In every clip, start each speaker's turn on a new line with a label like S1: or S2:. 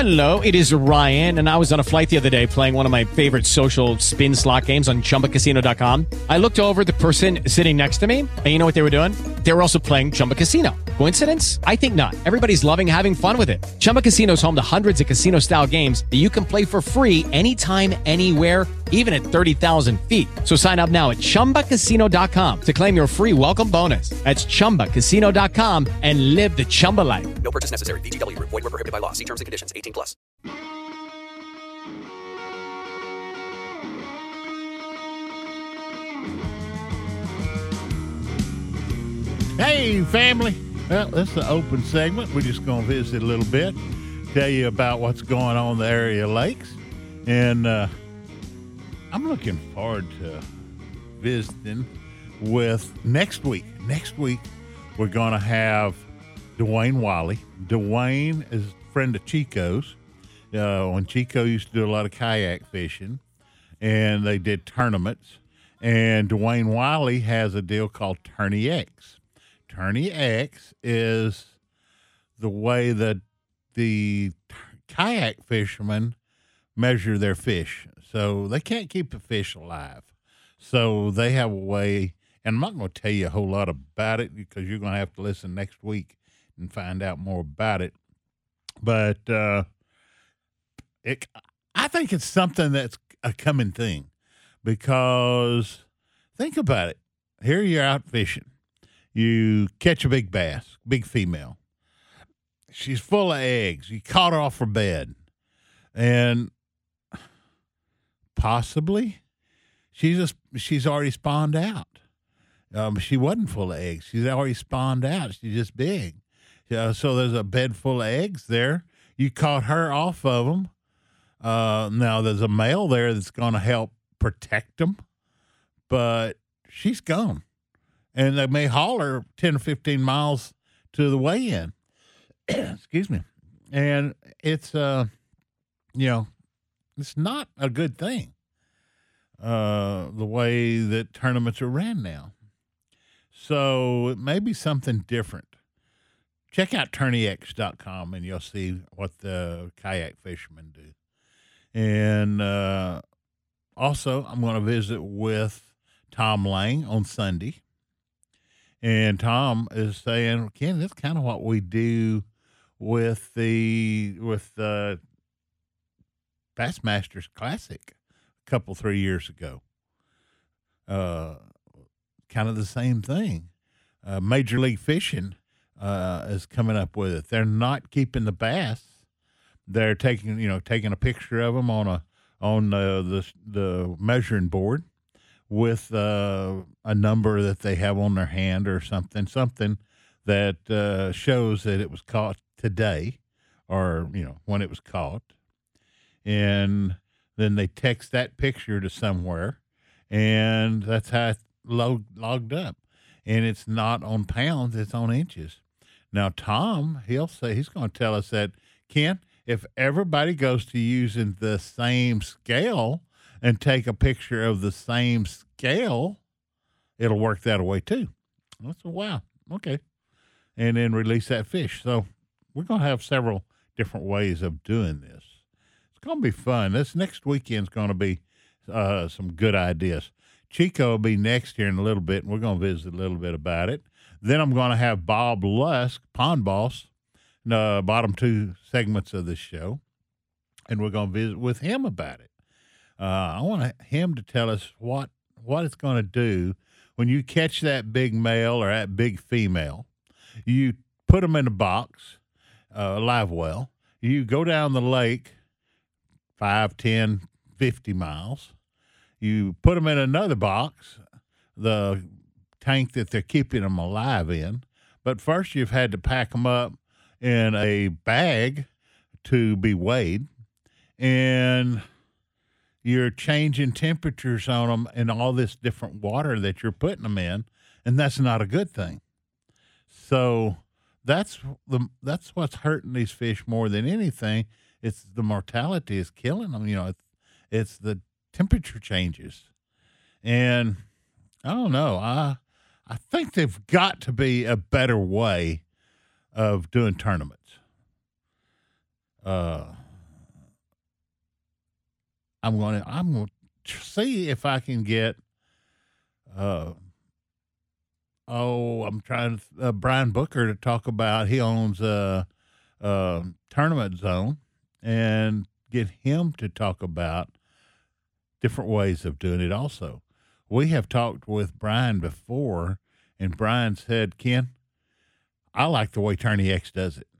S1: Hello, it is Ryan, and I was on a flight the other day playing one of my favorite social spin slot games on ChumbaCasino.com. I looked over at the person sitting next to me, and you know what they were doing? They were also playing Chumba Casino. Coincidence? I think not. Everybody's loving having fun with it. Chumba Casino is home to hundreds of casino-style games that you can play for free anytime, anywhere, even at 30,000 feet. So sign up now at ChumbaCasino.com to claim your free welcome bonus. That's ChumbaCasino.com and live the Chumba life.
S2: No purchase necessary. VGW. Void where prohibited by law. See terms and conditions. 18 plus.
S3: Hey, family. Well, this is the open segment. We're just going to visit a little bit, tell you about what's going on in the area lakes. And I'm looking forward to visiting with next week. Next week, we're going to have Dwayne Wiley. Dwayne is a friend of Chico's. When Chico used to do a lot of kayak fishing, and they did tournaments. And Dwayne Wiley has a deal called Tourney X. Tourney X is the way that the kayak fishermen measure their fish. So they can't keep the fish alive. So they have a way, and I'm not going to tell you a whole lot about it because you're going to have to listen next week and find out more about it. But I think it's something that's a coming thing because think about it. Here you're out fishing. You catch a big bass, big female. She's full of eggs. You caught her off her bed. And possibly she's already spawned out. She wasn't full of eggs. She's already spawned out. She's just big. So there's a bed full of eggs there. You caught her off of them. Now there's a male there that's going to help protect them, but she's gone. And they may haul her 10 or 15 miles to the weigh-in. Excuse me. And it's, it's not a good thing, the way that tournaments are ran now. So it may be something different. Check out TourneyX.com and you'll see what the kayak fishermen do. And also, I'm going to visit with Tom Lang on Sunday. And Tom is saying, Ken, that's kind of what we do with the Bassmasters Classic a couple, 3 years ago. Kind of the same thing. Major League Fishing is coming up with it. They're not keeping the bass. They're taking a picture of them on the measuring board with a number that they have on their hand or something that shows that it was caught today or, when it was caught. And then they text that picture to somewhere, and that's how it's logged up. And it's not on pounds, it's on inches. Now, Tom, he'll say, he's going to tell us that, Ken, if everybody goes to using the same scale and take a picture of the same scale, it'll work that way too. I said, wow, okay. And then release that fish. So we're going to have several different ways of doing this. It's going to be fun. This next weekend's going to be some good ideas. Chico will be next here in a little bit, and we're going to visit a little bit about it. Then I'm going to have Bob Lusk, Pond Boss, the bottom two segments of this show, and we're going to visit with him about it. I want him to tell us what it's going to do when you catch that big male or that big female. You put them in a box, a live well. You go down the lake 5, 10, 50 miles. You put them in another box, the tank that they're keeping them alive in. But first you've had to pack them up in a bag to be weighed, and you're changing temperatures on them and all this different water that you're putting them in, and that's not a good thing. So that's what's hurting these fish more than anything. It's the mortality is killing them. It's the temperature changes, and I don't know. I think there've got to be a better way of doing tournaments. I'm going to see if I can get, I'm trying Brian Booker to talk about, he owns Tournament Zone, and get him to talk about different ways of doing it also. We have talked with Brian before, and Brian said, Ken, I like the way Tourney X does it,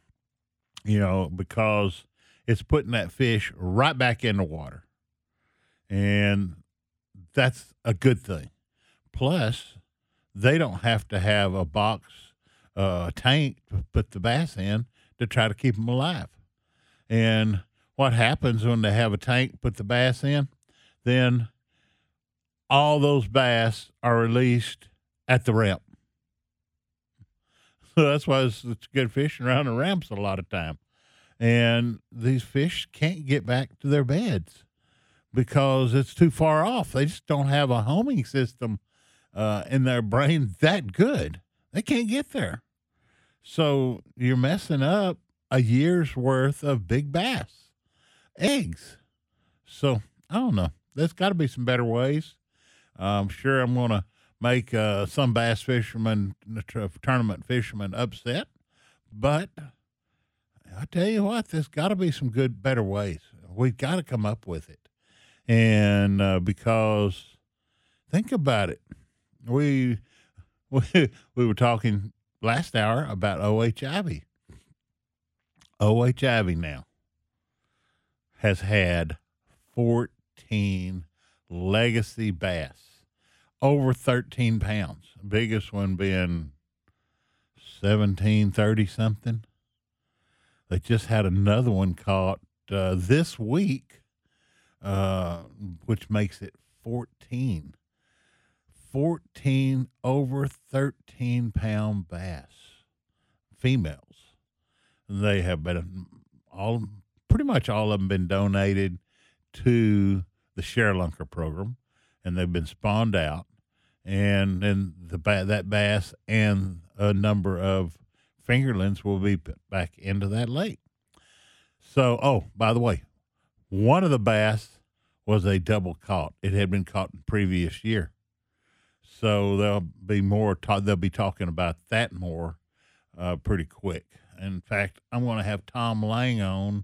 S3: because it's putting that fish right back in the water. And that's a good thing. Plus, they don't have to have a box, a tank to put the bass in to try to keep them alive. And what happens when they have a tank, put the bass in, then all those bass are released at the ramp. So that's why it's good fishing around the ramps a lot of time. And these fish can't get back to their beds because it's too far off. They just don't have a homing system in their brain that good. They can't get there. So you're messing up a year's worth of big bass eggs. So I don't know. There's got to be some better ways. I'm sure I'm going to make some bass fishermen, tournament fishermen upset. But I tell you what, there's got to be some better ways. We've got to come up with it. And because think about it. We were talking last hour about O.H. Ivy. O.H. Ivy now has had 14 legacy bass, over 13 pounds. Biggest one being 1730 something. They just had another one caught this week, which makes it 14. 14 over 13-pound bass, females. They have been pretty much all of them been donated to the ShareLunker program, and they've been spawned out. And then that bass and a number of fingerlings will be put back into that lake. So, by the way, one of the bass was a double caught. It had been caught in the previous year. So there'll be more. They'll be talking about that more pretty quick. In fact, I'm going to have Tom Lang on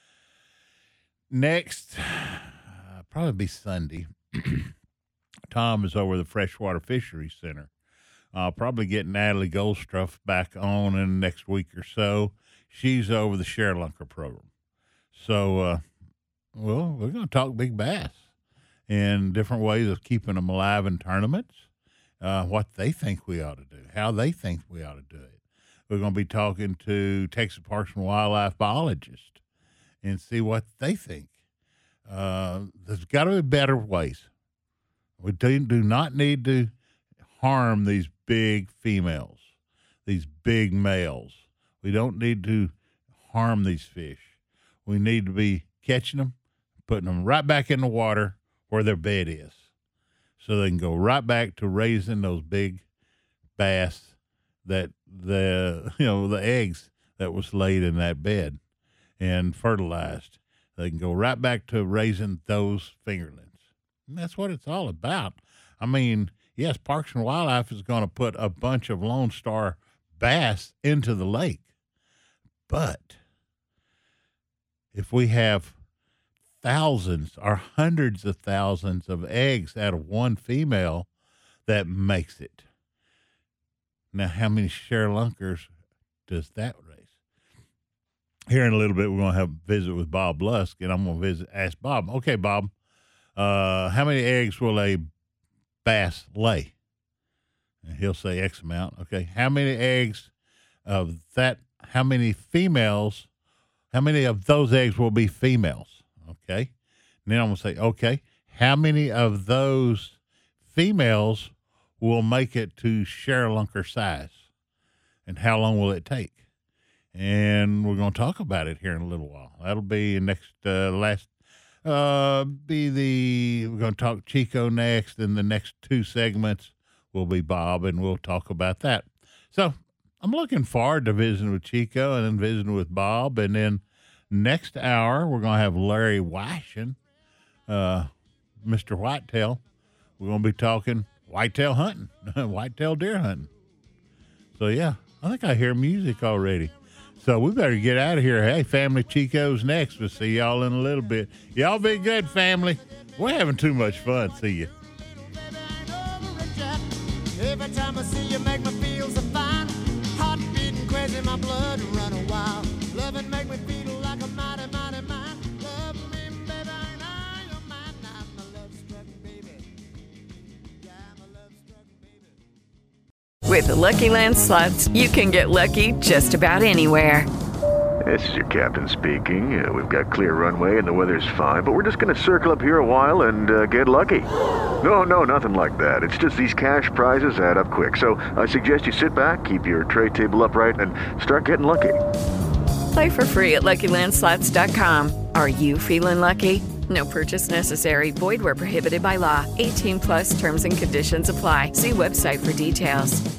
S3: next, probably be Sunday. Tom is over the Freshwater Fisheries Center. I'll probably get Natalie Goldstruff back on in the next week or so. She's over the ShareLunker program. So, we're going to talk big bass and different ways of keeping them alive in tournaments. What they think we ought to do, how they think we ought to do it. We're going to be talking to Texas Parks and Wildlife biologists and see what they think. There's got to be better ways. We do not need to harm these big females, these big males. We don't need to harm these fish. We need to be catching them, putting them right back in the water where their bed is, so they can go right back to raising those big bass that the eggs that was laid in that bed and fertilized. They can go right back to raising those fingerlings. And that's what it's all about. I mean, yes, Parks and Wildlife is going to put a bunch of Lone Star bass into the lake. But if we have thousands or hundreds of thousands of eggs out of one female, that makes it. Now, how many ShareLunkers does that raise? Here in a little bit, we're going to have a visit with Bob Lusk, and I'm going to ask Bob, okay, Bob, how many eggs will a bass lay? And he'll say X amount. Okay, how many eggs of that, how many of those eggs will be females? Okay, and then I'm going to say, okay, how many of those females will make it to ShareLunker size? And how long will it take? And we're going to talk about it here in a little while. That'll be next, we're going to talk Chico next, and the next two segments will be Bob, and we'll talk about that. So I'm looking forward to visiting with Chico and then visiting with Bob. And then next hour, we're going to have Larry Weishan Mr. Whitetail. We're going to be talking whitetail hunting, whitetail deer hunting. So, yeah, I think I hear music already. So we better get out of here. Hey, Family Chico's next. We'll see y'all in a little bit. Y'all be good, family. We're having too much fun. See you.
S4: Every time I see you make me feel so fine. Heart beating crazy, my blood running wild. Loving make me feel like a mighty, mighty mind. Love me, baby, and I am mine. I'm a love-struck baby. Yeah, I'm a love-struck baby.
S5: With the Lucky Land Slots, you can get lucky just about anywhere.
S6: This is your captain speaking. We've got clear runway and the weather's fine, but we're just going to circle up here a while and get lucky. No, nothing like that. It's just these cash prizes add up quick. So I suggest you sit back, keep your tray table upright, and start getting lucky.
S5: Play for free at LuckyLandSlots.com. Are you feeling lucky? No purchase necessary. Void where prohibited by law. 18+ terms and conditions apply. See website for details.